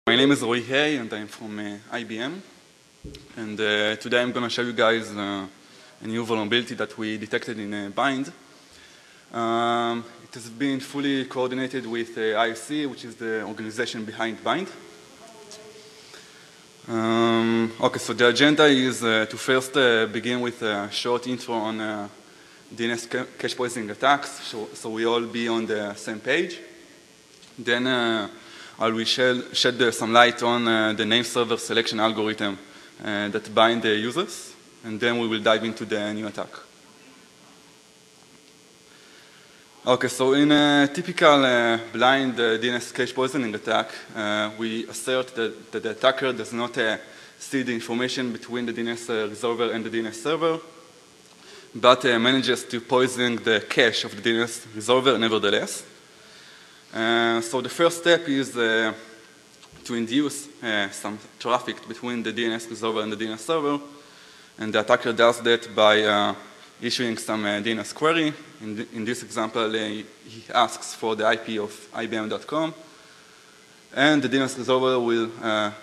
My name is Roy Hay, and I'm from IBM. And today I'm going to show you guys a new vulnerability that we detected in Bind. It has been fully coordinated with ISC, which is the organization behind Bind. Okay, so the agenda is to first begin with a short intro on DNS cache poisoning attacks, so we all be on the same page. Then I will shed some light on the name server selection algorithm that Bind uses, and then we will dive into the new attack. Okay, so in a typical blind DNS cache poisoning attack, we assert that the attacker does not see the information between the DNS resolver and the DNS server, but manages to poison the cache of the DNS resolver nevertheless. So the first step is to induce some traffic between the DNS resolver and the DNS server, and the attacker does that by issuing some DNS query. In this example, he asks for the IP of IBM.com, and the DNS resolver will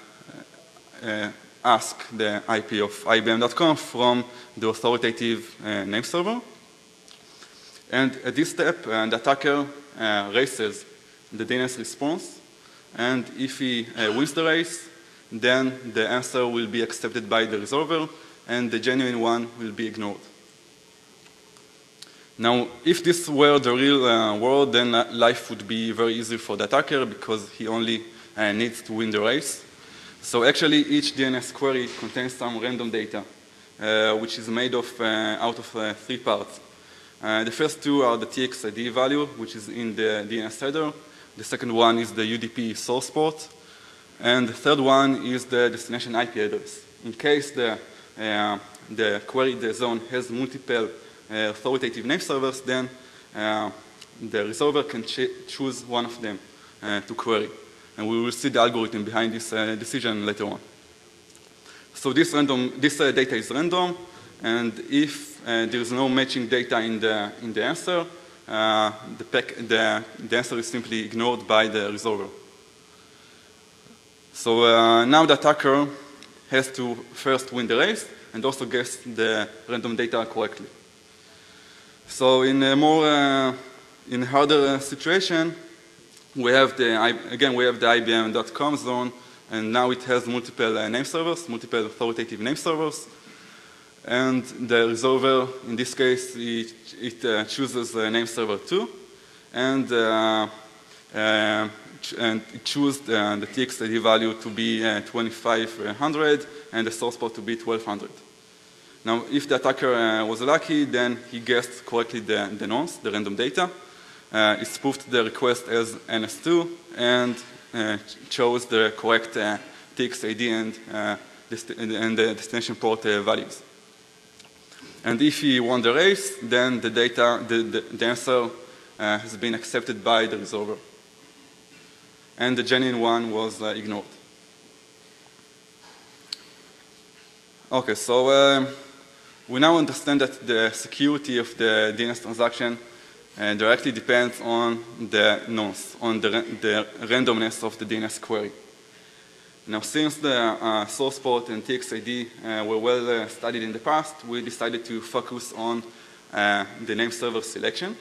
ask the IP of IBM.com from the authoritative name server. And at this step, the attacker races the DNS response, and if he wins the race, then the answer will be accepted by the resolver, and the genuine one will be ignored. Now, if this were the real world, then life would be very easy for the attacker because he only needs to win the race. So actually, each DNS query contains some random data, which is made out of 3 parts. The first 2 are the TXID value, which is in the DNS header. The second one is the UDP source port. And the third one is the destination IP address. In case the query the zone has multiple authoritative name servers, then the resolver can choose one of them to query. And we will see the algorithm behind this decision later on. So this data is random, and if there is no matching data in the answer, the answer is simply ignored by the resolver. So now the attacker has to first win the race and also guess the random data correctly. So in a harder situation, we have the IBM.com zone, and now it has multiple name servers, multiple authoritative name servers. And the resolver, in this case, it chooses name server 2, and it chooses the TXID value to be 2500 and the source port to be 1200. Now, if the attacker was lucky, then he guessed correctly the nonce, the random data. He spoofed the request as NS2 and chose the correct TXID and the destination port values. And if he won the race, then the answer has been accepted by the resolver. And the genuine one was ignored. Okay, so we now understand that the security of the DNS transaction directly depends on the nonce, on the randomness of the DNS query. Now, since the source port and TXID were well studied in the past, we decided to focus on the name server selection.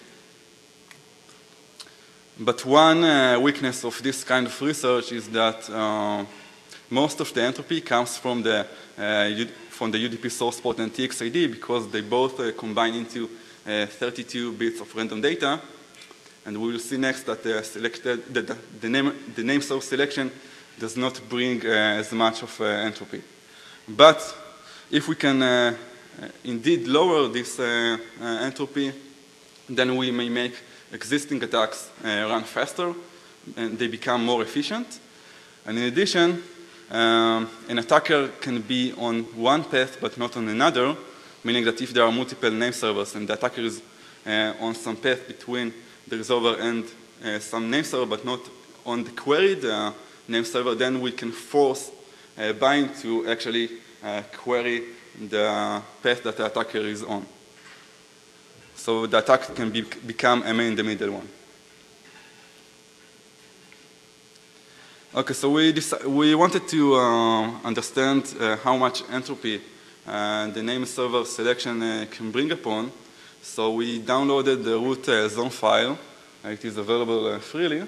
But one weakness of this kind of research is that most of the entropy comes from the UDP source port and TXID because they both combine into 32 bits of random data. And we will see next that the name server selection does not bring as much of entropy. But if we can indeed lower this entropy, then we may make existing attacks run faster, and they become more efficient. And in addition, an attacker can be on one path but not on another, meaning that if there are multiple name servers and the attacker is on some path between the resolver and some name server but not on the queried name server, then we can force Bind to actually query the path that the attacker is on. So the attack can become a man in the middle one. Okay, so we wanted to understand how much entropy the name server selection can bring upon. So we downloaded the root zone file. It is available freely.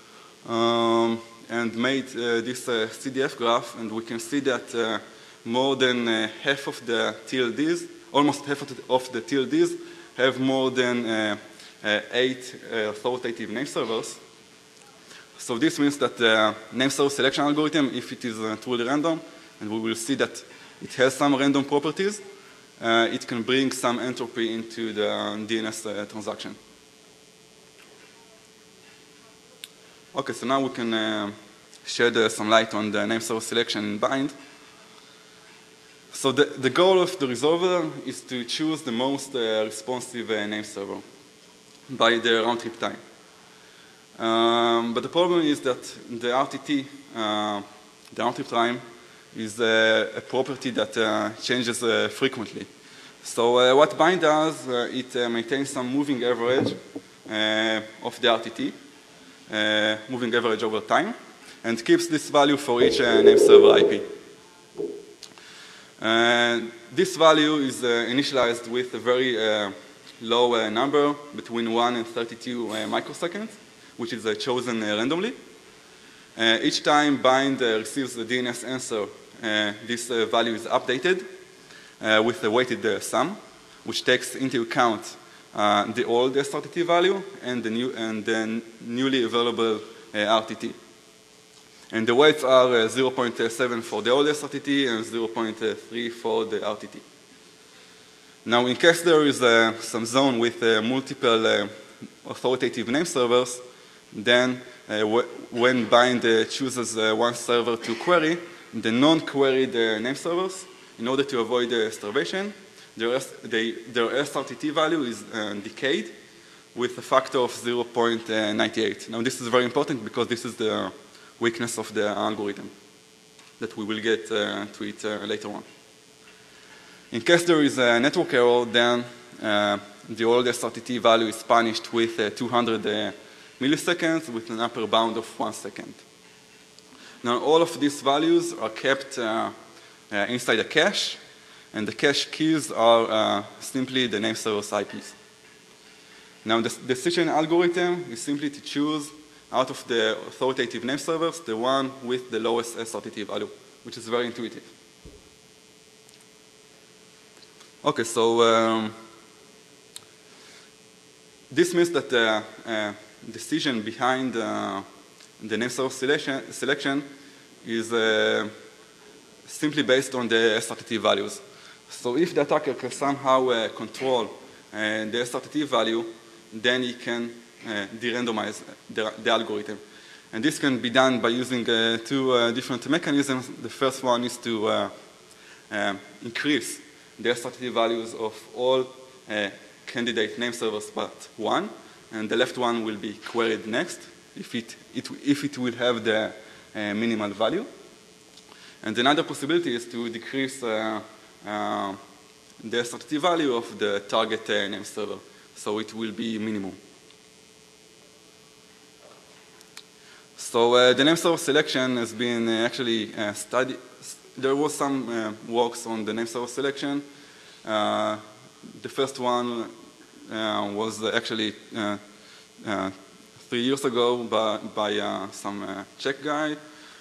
And made this CDF graph, and we can see that more than half of the TLDs, almost half of the TLDs, have more than 8 authoritative name servers. So this means that the name server selection algorithm, if it is truly random, and we will see that it has some random properties, it can bring some entropy into the DNS transaction. Okay, so now we can shed some light on the name server selection in Bind. So the goal of the resolver is to choose the most responsive name server by the round trip time. But the problem is that the RTT, the round trip time, is a property that changes frequently. So what Bind does, it maintains some moving average of the RTT, moving average over time, and keeps this value for each name server IP. This value is initialized with a very low number between 1 and 32 microseconds, which is chosen randomly. Each time Bind receives the DNS answer, this value is updated with a weighted sum, which takes into account the old SRTT value and the newly available RTT. And the weights are 0.7 for the old SRTT and 0.3 for the RTT. Now, in case there is some zone with multiple authoritative name servers, then when Bind chooses one server to query, the non-queried name servers, in order to avoid starvation, their SRTT value is decayed with a factor of 0.98. Now, this is very important because this is the weakness of the algorithm that we will get to it later on. In case there is a network error, then the old SRTT value is punished with 200 milliseconds with an upper bound of 1 second. Now, all of these values are kept inside a cache, and the cache keys are simply the name server's IPs. Now, the decision algorithm is simply to choose out of the authoritative name servers, the one with the lowest SRTT value, which is very intuitive. Okay, so this means that the decision behind the name server selection is simply based on the SRTT values. So if the attacker can somehow control the SRTT value, then he can de-randomize the algorithm. And this can be done by using two different mechanisms. The first one is to increase the SRTT values of all candidate name servers but one, and the left one will be queried next if it will have the minimal value. And another possibility is to decrease the SRTT value of the target name server, so it will be minimum. So the name server selection has been actually studied. There was some works on the name server selection. The first one was actually 3 years ago by some Czech guy.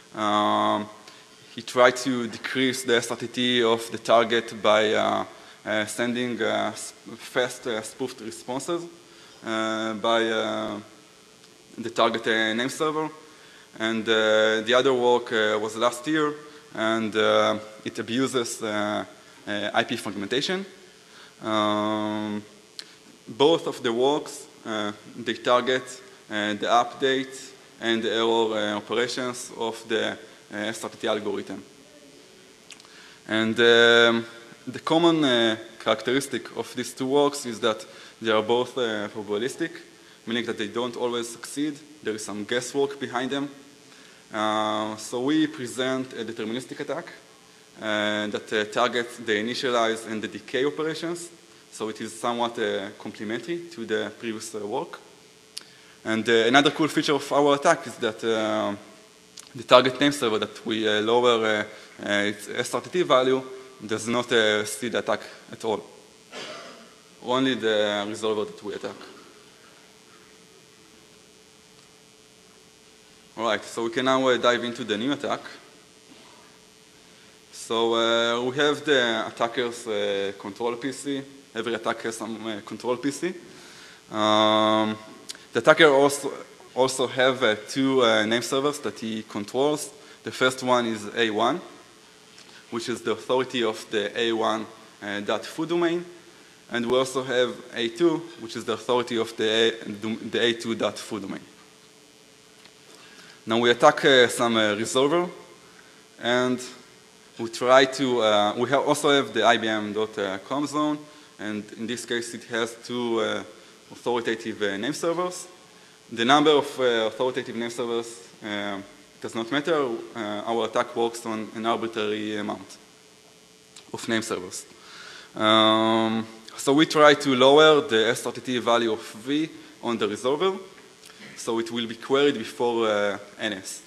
He tried to decrease the SRTT of the target by sending fast spoofed responses by the target name server. And the other work was last year, and it abuses IP fragmentation. Both of the works, they target the update and the error operations of the SRTT algorithm. And the common characteristic of these two works is that they are both probabilistic, meaning that they don't always succeed. There is some guesswork behind them. So we present a deterministic attack that targets the initialize and the decay operations. So it is somewhat complementary to the previous work. And another cool feature of our attack is that the target name server that we lower its SRTT value does not see the attack at all. Only the resolver that we attack. All right, so we can now dive into the new attack. So we have the attacker's control PC. Every attack has some control PC. The attacker also have two name servers that he controls. The first one is A1, which is the authority of the A1.foo domain. And we also have A2, which is the authority of the A2.foo domain. Now we attack some resolver, and we try to, we also have the IBM.com zone, and in this case it has two authoritative name servers. The number of authoritative name servers does not matter. Our attack works on an arbitrary amount of name servers. So we try to lower the SRTT value of V on the resolver, so it will be queried before NS.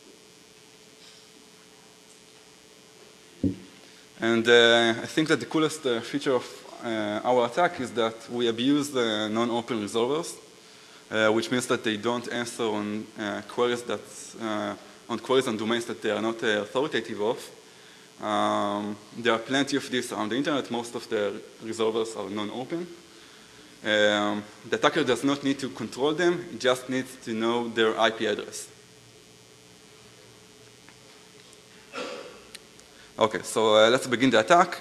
And I think that the coolest feature of our attack is that we abuse the non-open resolvers, which means that they don't answer on queries on domains that they are not authoritative of. There are plenty of these on the internet. Most of the resolvers are non-open. The attacker does not need to control them. He just needs to know their IP address. Okay, so let's begin the attack.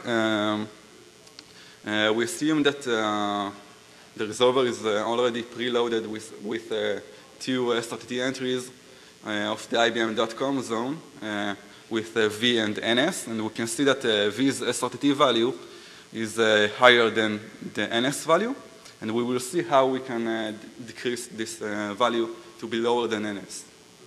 We assume that the resolver is already preloaded with two SRTT entries of the IBM.com zone with V and NS, and we can see that V's SRTT value is higher than the NS value, and we will see how we can decrease this value to be lower than NS.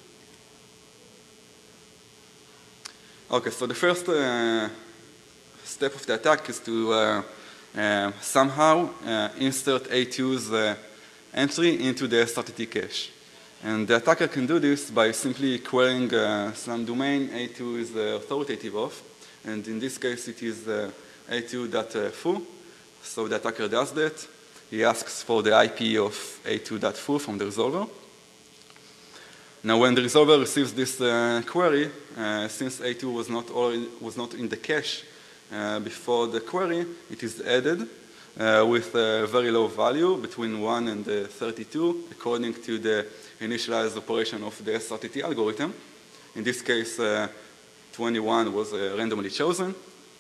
Okay, so the first step of the attack is to somehow insert A2's entry into the SRTT cache. And the attacker can do this by simply querying some domain A2 is authoritative of, and in this case it is A2.foo. So the attacker does that. He asks for the IP of A2.foo from the resolver. Now when the resolver receives this query, since A2 was not in the cache before the query, it is added with a very low value between 1 and 32 according to the initialized operation of the SRTT algorithm. In this case, 21 was randomly chosen.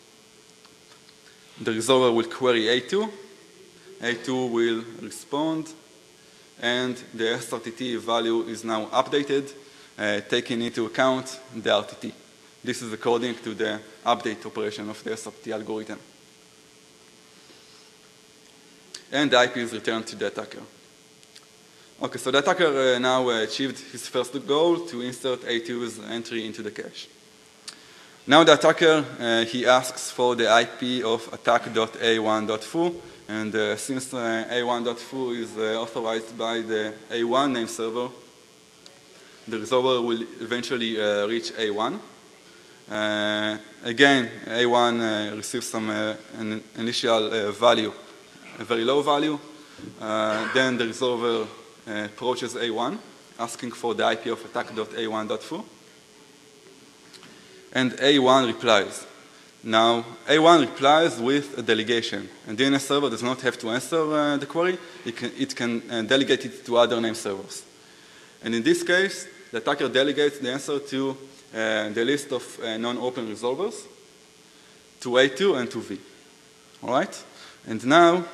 The resolver will query A2. A2 will respond, and the SRTT value is now updated, taking into account the RTT. This is according to the update operation of the SRTT algorithm. And the IP is returned to the attacker. Okay, so the attacker now achieved his first goal to insert A2's entry into the cache. Now the attacker, he asks for the IP of attack.a1.foo, and since a1.foo is authorized by the A1 name server, the resolver will eventually reach A1. Again, A1 receives some an initial value, a very low value. Then the resolver approaches A1, asking for the IP of attack.a1.foo. And A1 replies. Now, A1 replies with a delegation. And DNS server does not have to answer the query. It can delegate it to other name servers. And in this case, the attacker delegates the answer to the list of non-open resolvers, to A2 and to V. All right? And now,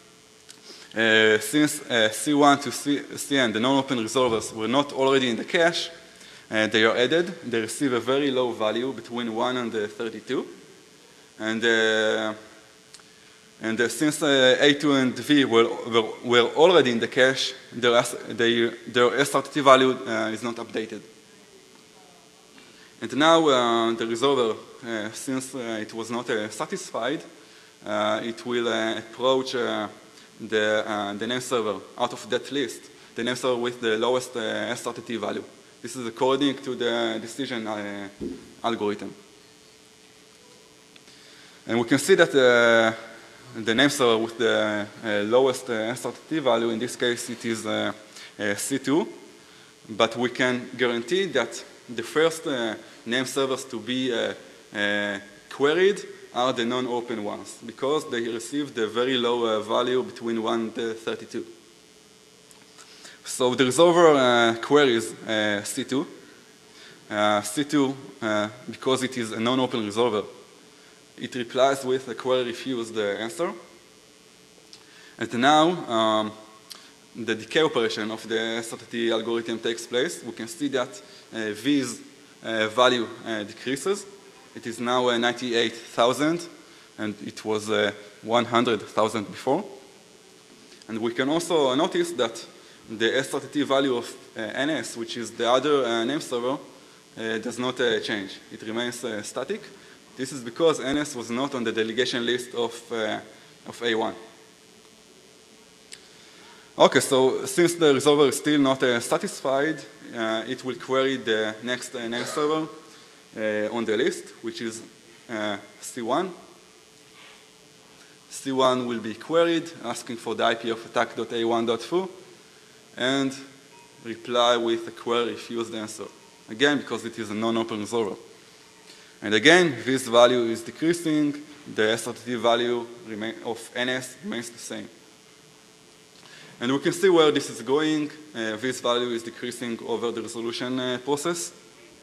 since C1 to Cn, the non-open resolvers, were not already in the cache, they are added. They receive a very low value between 1 and 32. And since A2 and V were already in the cache, their SRTT value is not updated. And now the resolver, since it was not satisfied, it will approach the name server out of that list, the name server with the lowest SRTT value, This is according to the decision algorithm. And we can see that the name server with the lowest SRTT value, in this case it is C2, but we can guarantee that the first name servers to be queried are the non-open ones, because they received a very low value between 1 and 32. So the resolver queries C2. C2, because it is a non-open resolver, it replies with a query refused answer. And now the decay operation of the SRTT algorithm takes place. We can see that V's value decreases. It is now 98,000, and it was 100,000 before. And we can also notice that the SRTT value of NS, which is the other name server, does not change. It remains static. This is because NS was not on the delegation list of A1. Okay, so since the resolver is still not satisfied, it will query the next name server on the list, which is C1. C1 will be queried, asking for the IP of attack.a1.foo, and reply with a query refused answer. Again, because it is a non-open resolver. And again, this value is decreasing, the SRTT value of NS remains the same. And we can see where this is going. This value is decreasing over the resolution process.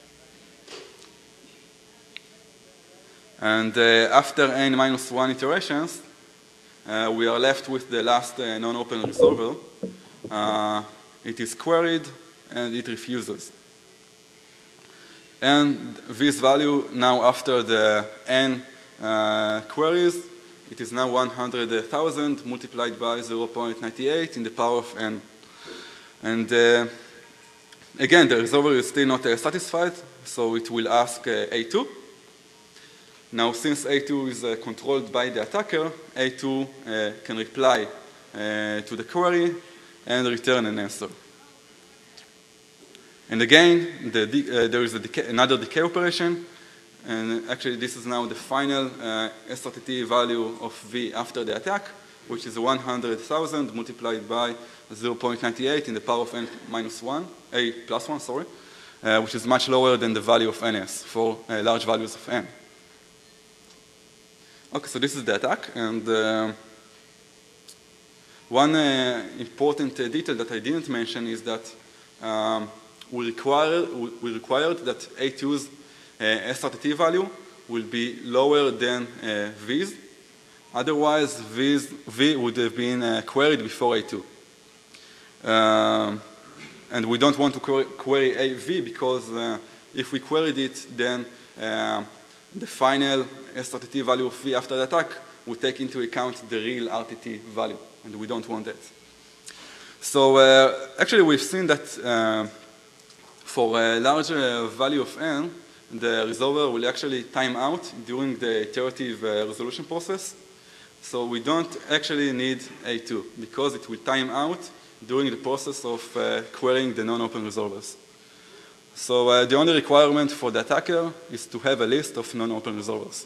And after n-1 iterations, we are left with the last non-open resolver. It is queried, and it refuses. And this value now, after the n queries, it is now 100,000 multiplied by 0.98 in the power of n. And again, the resolver is still not satisfied, so it will ask A2. Now, since A2 is controlled by the attacker, A2 can reply to the query and return an answer. And again, there is another decay operation, and actually this is now the final SRTT value of V after the attack, which is 100,000 multiplied by 0.98 in the power of n minus 1, A plus 1, sorry, which is much lower than the value of NS for large values of n. Okay, so this is the attack, and one important detail that I didn't mention is that we required that A2's SRTT value will be lower than V's. Otherwise, V would have been queried before A2. And we don't want to query AV because if we queried it, then the final SRTT value of V after the attack would take into account the real RTT value, and we don't want that. So actually, we've seen that for a larger value of n, the resolver will actually time out during the iterative resolution process. So we don't actually need A2 because it will time out during the process of querying the non-open resolvers. So the only requirement for the attacker is to have a list of non-open resolvers.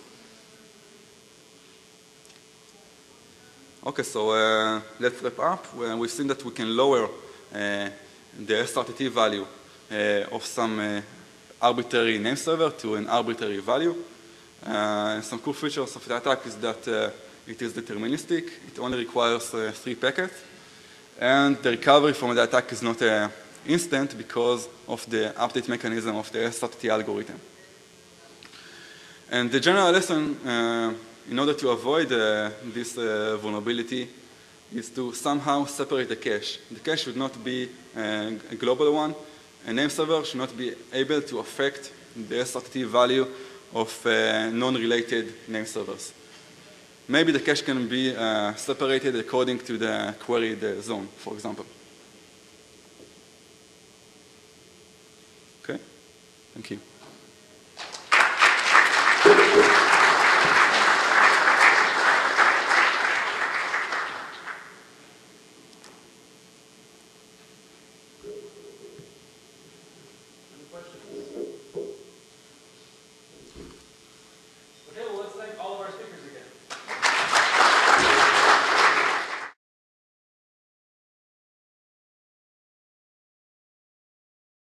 Okay, so let's wrap up. We've seen that we can lower the SRTT value of some arbitrary name server to an arbitrary value. Some cool features of the attack is that it is deterministic. It only requires 3 packets. And the recovery from the attack is not instant because of the update mechanism of the SRTT algorithm. And the general lesson, in order to avoid this vulnerability, is to somehow separate the cache. The cache should not be a global one. A name server should not be able to affect the SRTT value of non-related name servers. Maybe the cache can be separated according to the queried zone, for example. Okay, thank you.